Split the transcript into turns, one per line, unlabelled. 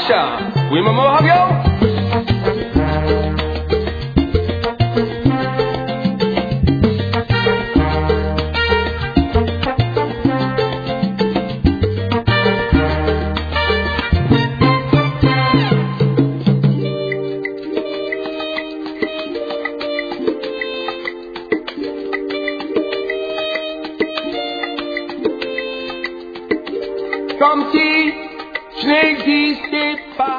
Acha, oui maman Habio. Comme si je n'existais pas.